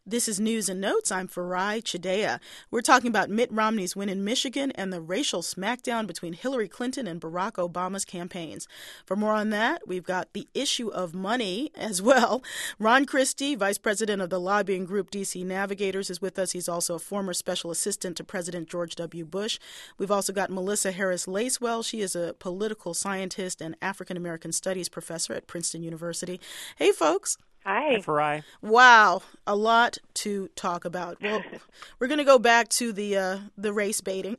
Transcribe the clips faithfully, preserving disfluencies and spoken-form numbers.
This is News and Notes. I'm Farai Chideya. We're talking about Mitt Romney's win in Michigan and the racial smackdown between Hillary Clinton and Barack Obama's campaigns. For more on that, we've got the issue of money as well. Ron Christie, vice president of the lobbying group D C Navigators, is with us. He's also a former special assistant to President George W. Bush. We've also got Melissa Harris Lacewell. She is a political scientist and African American studies professor at Princeton University. Hey, folks. Hi. Hi, Farai. Wow, a lot to talk about. Well, we're going to go back to the uh, the race baiting.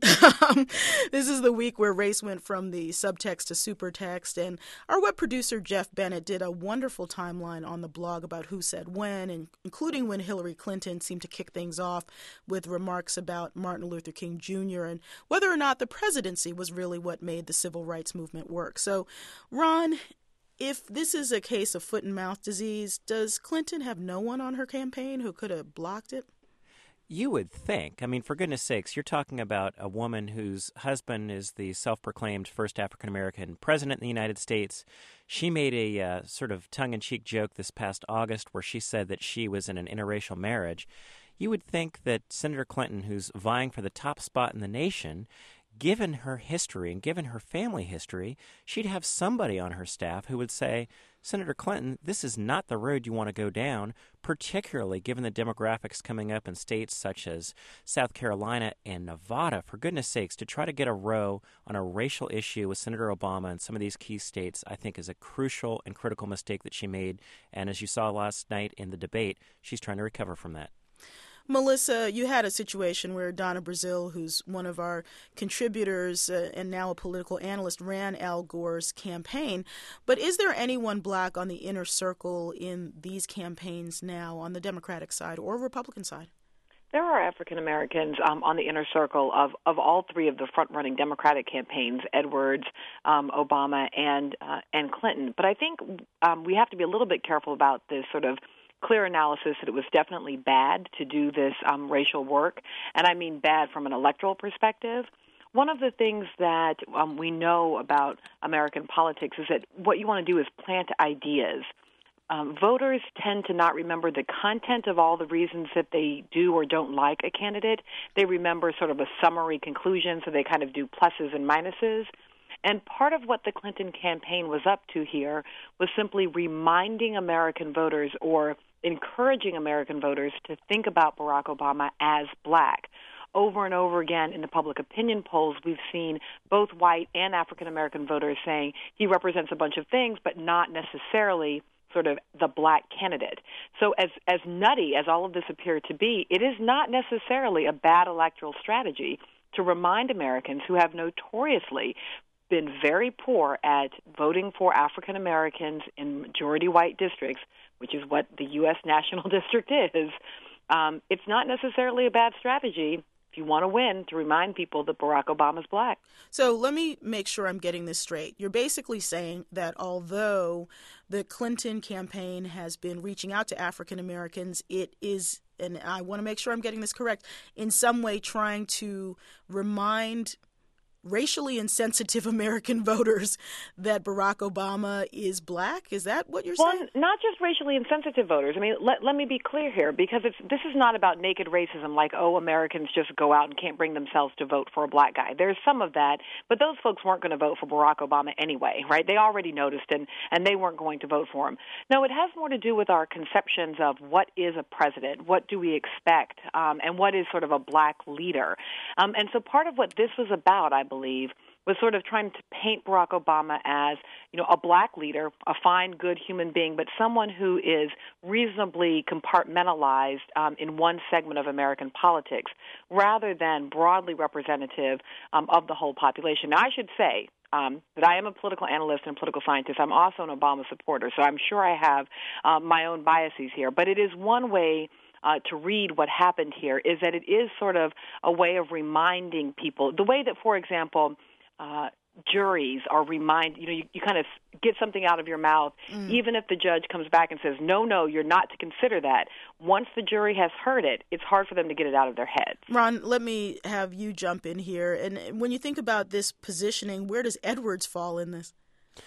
This is the week where race went from the subtext to supertext, and our web producer Jeff Bennett did a wonderful timeline on the blog about who said when, and including when Hillary Clinton seemed to kick things off with remarks about Martin Luther King Junior and whether or not the presidency was really what made the civil rights movement work. So, Ron, if this is a case of foot and mouth disease, does Clinton have no one on her campaign who could have blocked it? You would think. I mean, for goodness sakes, you're talking about a woman whose husband is the self-proclaimed first African-American president in the United States. She made a uh, sort of tongue-in-cheek joke this past August where she said that she was in an interracial marriage. You would think that Senator Clinton, who's vying for the top spot in the nation, given her history and given her family history, she'd have somebody on her staff who would say, Senator Clinton, this is not the road you want to go down, particularly given the demographics coming up in states such as South Carolina and Nevada. For goodness sakes, to try to get a row on a racial issue with Senator Obama in some of these key states, I think is a crucial and critical mistake that she made. And as you saw last night in the debate, she's trying to recover from that. Melissa, you had a situation where Donna Brazile, who's one of our contributors uh, and now a political analyst, ran Al Gore's campaign. But is there anyone black on the inner circle in these campaigns now on the Democratic side or Republican side? There are African Americans um, on the inner circle of, of all three of the front-running Democratic campaigns, Edwards, um, Obama, and uh, and Clinton. But I think um, we have to be a little bit careful about this sort of clear analysis that it was definitely bad to do this um, racial work, and I mean bad from an electoral perspective. One of the things that um, we know about American politics is that what you want to do is plant ideas. Um, voters tend to not remember the content of all the reasons that they do or don't like a candidate. They remember sort of a summary conclusion, so they kind of do pluses and minuses. And part of what the Clinton campaign was up to here was simply reminding American voters or encouraging American voters to think about Barack Obama as black. Over and over again in the public opinion polls, we've seen both white and African-American voters saying he represents a bunch of things, but not necessarily sort of the black candidate. So as, as nutty as all of this appeared to be, it is not necessarily a bad electoral strategy to remind Americans who have notoriously been very poor at voting for African Americans in majority white districts, which is what the U S National District is. Um, it's not necessarily a bad strategy if you want to win to remind people that Barack Obama's black. So let me make sure I'm getting this straight. You're basically saying that although the Clinton campaign has been reaching out to African Americans, it is, and I want to make sure I'm getting this correct, in some way trying to remind racially insensitive American voters that Barack Obama is black? Is that what you're well, saying? Well, not just racially insensitive voters. I mean, let, let me be clear here, because it's, this is not about naked racism like, oh, Americans just go out and can't bring themselves to vote for a black guy. There's some of that, but those folks weren't going to vote for Barack Obama anyway, right? They already noticed, and, and they weren't going to vote for him. No, it has more to do with our conceptions of what is a president, what do we expect, um, and what is sort of a black leader. Um, and so part of what this was about, I believe, was sort of trying to paint Barack Obama as, you know, a black leader, a fine, good human being, but someone who is reasonably compartmentalized um, in one segment of American politics, rather than broadly representative um, of the whole population. Now, I should say um, that I am a political analyst and political scientist. I'm also an Obama supporter, so I'm sure I have uh, my own biases here. But it is one way Uh, to read what happened here is that it is sort of a way of reminding people, the way that, for example, uh, juries are remind, you know, you, you kind of get something out of your mouth, mm. even if the judge comes back and says, no, no, you're not to consider that. Once the jury has heard it, it's hard for them to get it out of their heads. Ron, let me have you jump in here. And when you think about this positioning, where does Edwards fall in this?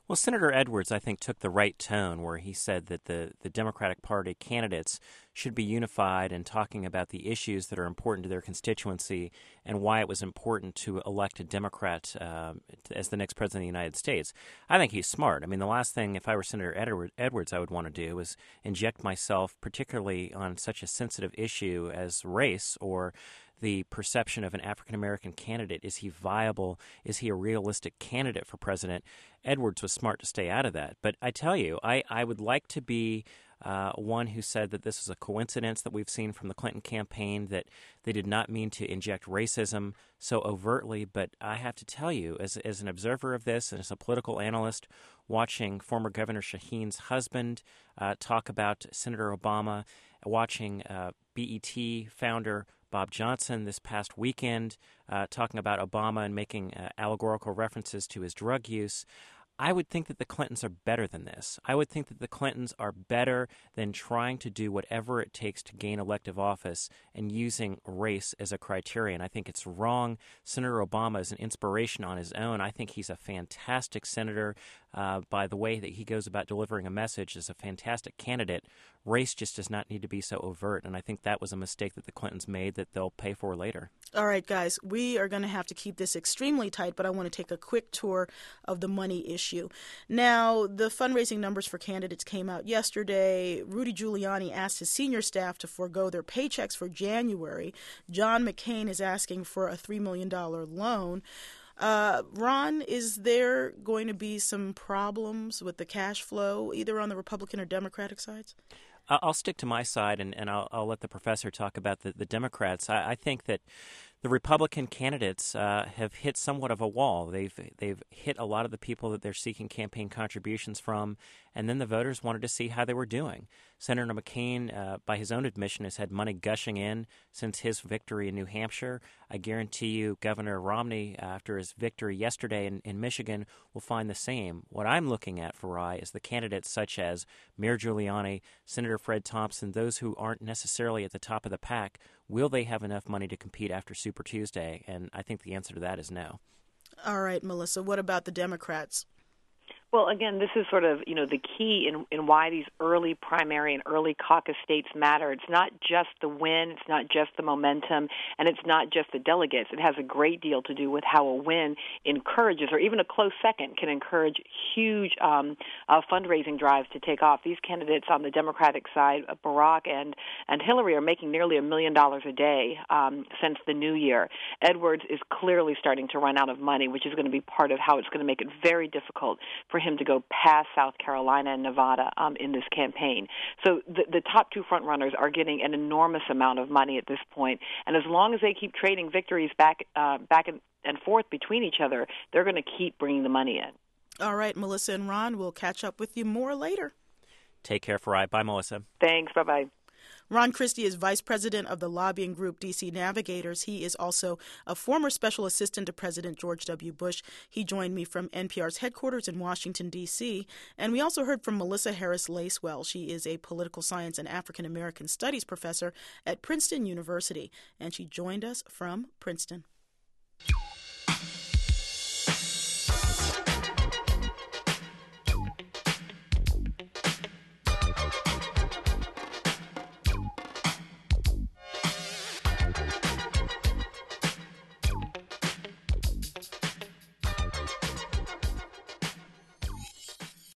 Well, Senator Edwards, I think, took the right tone where he said that the, the Democratic Party candidates should be unified in talking about the issues that are important to their constituency and why it was important to elect a Democrat uh, as the next president of the United States. I think he's smart. I mean, the last thing, if I were Senator Edward, Edwards, I would want to do is inject myself, particularly on such a sensitive issue as race or the perception of an African-American candidate. Is he viable? Is he a realistic candidate for president? Edwards was smart to stay out of that. But I tell you, I, I would like to be uh, one who said that this is a coincidence that we've seen from the Clinton campaign, that they did not mean to inject racism so overtly. But I have to tell you, as, as an observer of this and as a political analyst, watching former Governor Shaheen's husband uh, talk about Senator Obama, watching uh, B E T founder Bob Johnson this past weekend uh, talking about Obama and making uh, allegorical references to his drug use, I would think that the Clintons are better than this. I would think that the Clintons are better than trying to do whatever it takes to gain elective office and using race as a criterion. I think it's wrong. Senator Obama is an inspiration on his own. I think he's a fantastic senator uh, by the way that he goes about delivering a message as a fantastic candidate. Race just does not need to be so overt, and I think that was a mistake that the Clintons made that they'll pay for later. All right, guys, we are going to have to keep this extremely tight, but I want to take a quick tour of the money issue. Now, the fundraising numbers for candidates came out yesterday. Rudy Giuliani asked his senior staff to forego their paychecks for January. John McCain is asking for a three million dollars loan. Uh, Ron, is there going to be some problems with the cash flow, either on the Republican or Democratic sides? I'll stick to my side, and, and I'll, I'll let the professor talk about the, the Democrats. I, I think that the Republican candidates uh, have hit somewhat of a wall. They've they've hit a lot of the people that they're seeking campaign contributions from, and then the voters wanted to see how they were doing. Senator McCain, uh, by his own admission, has had money gushing in since his victory in New Hampshire. I guarantee you Governor Romney, after his victory yesterday in, in Michigan, will find the same. What I'm looking at, Farai, is the candidates such as Mayor Giuliani, Senator Fred Thompson, those who aren't necessarily at the top of the pack. Will they have enough money to compete after Super Tuesday? And I think the answer to that is no. All right, Melissa, what about the Democrats? Well, again, this is sort of, you know, the key in, in why these early primary and early caucus states matter. It's not just the win, it's not just the momentum, and it's not just the delegates. It has a great deal to do with how a win encourages, or even a close second can encourage huge um, uh, fundraising drives to take off. These candidates on the Democratic side, Barack and, and Hillary, are making nearly a million dollars a day um, since the new year. Edwards is clearly starting to run out of money, which is going to be part of how it's going to make it very difficult for him to go past South Carolina and Nevada um, in this campaign. So the, the top two front runners are getting an enormous amount of money at this point, and as long as they keep trading victories back uh, back and, and forth between each other, they're going to keep bringing the money in. All right, Melissa and Ron, we'll catch up with you more later. Take care, Farai. Bye, Melissa. Thanks. Bye-bye. Ron Christie is vice president of the lobbying group D C Navigators. He is also a former special assistant to President George W. Bush. He joined me from N P R's headquarters in Washington, D C And we also heard from Melissa Harris Lacewell. She is a political science and African American studies professor at Princeton University, and she joined us from Princeton.